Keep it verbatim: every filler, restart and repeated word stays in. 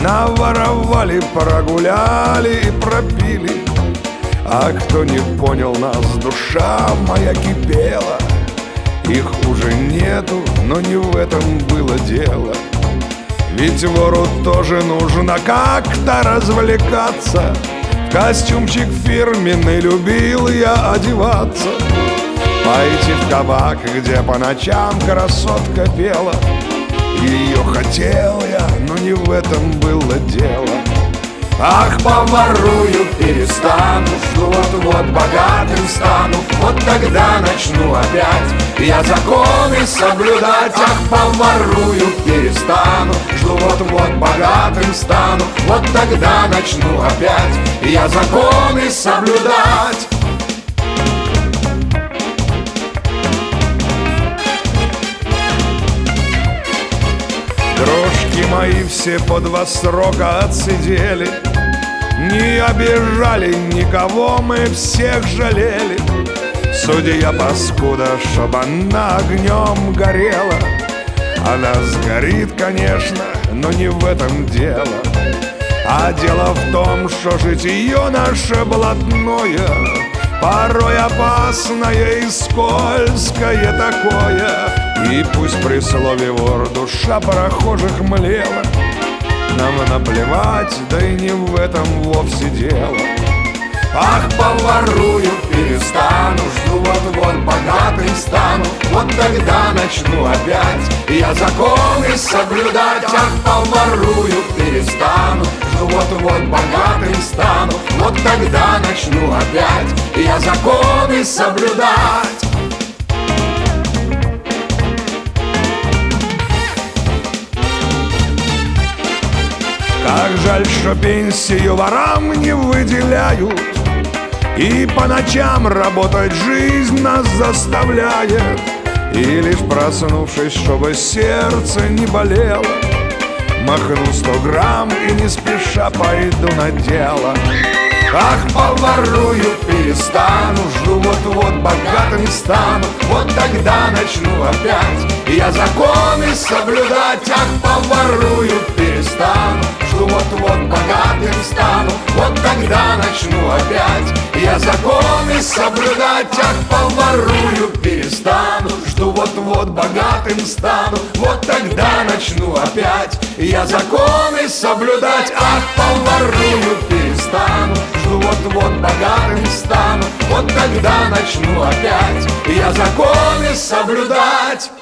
наворовали, прогуляли и пропили. А кто не понял нас, душа моя кипела. Их уже нету, но не в этом было дело. Ведь вору тоже нужно как-то развлекаться. В костюмчик фирменный любил я одеваться. Пойти в кабак, где по ночам красотка пела. Ее хотел я, но не в этом было дело. Ах, поворую, перестану, жду вот-вот богатым стану. Вот тогда начну опять я законы соблюдать. Ах, поворую, перестану, жду вот-вот богатым стану. Вот тогда начну опять я законы соблюдать. Дружки мои все по два срока отсидели. Не обижали никого, мы всех жалели. Судья паскуда, чтоб она огнем горела. Она сгорит, конечно, но не в этом дело. А дело в том, что житье наше блатное порой опасное и скользкое такое. И пусть при слове вор душа прохожих млела, нам наплевать, да и не в этом вовсе дело. Ах, поворую, перестану, жду вот-вот богатым стану. Вот тогда начну опять я законы соблюдать. Ах, поворую, перестану, жду вот-вот богатым стану. Вот тогда начну опять я законы соблюдать. Как жаль, что пенсию ворам не выделяют, и по ночам работать жизнь нас заставляет. И лишь проснувшись, чтобы сердце не болело, махну сто грамм и не спеша пойду на дело. Ах, поворую, перестану, жду вот-вот богатым стану. Вот тогда начну опять я законы соблюдать. Ах, поворую, перестану, жду вот-вот богатым стану. Вот тогда начну опять я законы соблюдать. Ах, поворую, перестану, жду вот-вот богатым стану. Вот тогда начну опять я законы соблюдать. Ах, поворую, перестану, жду вот-вот богатым стану. Вот тогда начну опять я законы соблюдать.